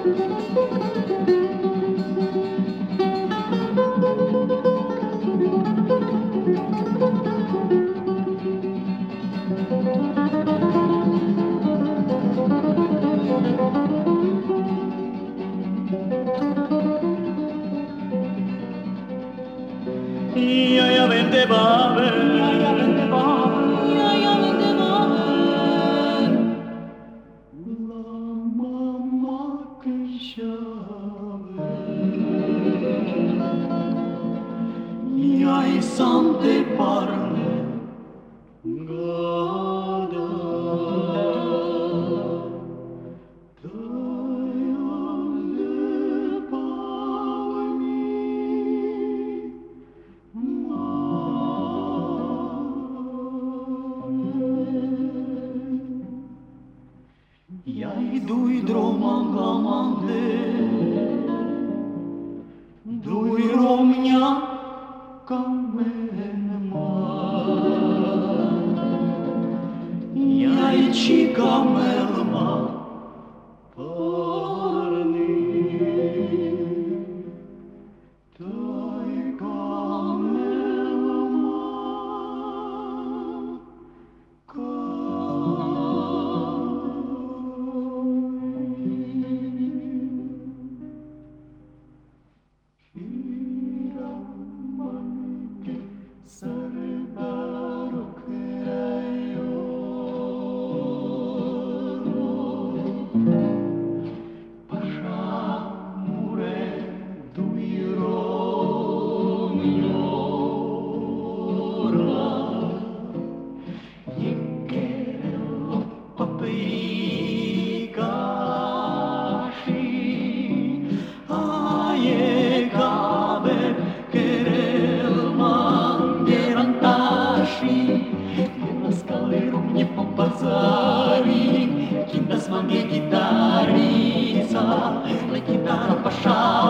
Ja vente Babel, ja vente Babel, ja vente Babel. La mama che chave, ja i sante parle, gada. Jai dui dromangamande, dui romnia kamenma. Jai chikamelma parni, tai kamelma. Kindas mange gitarica, la chitarra pasciata.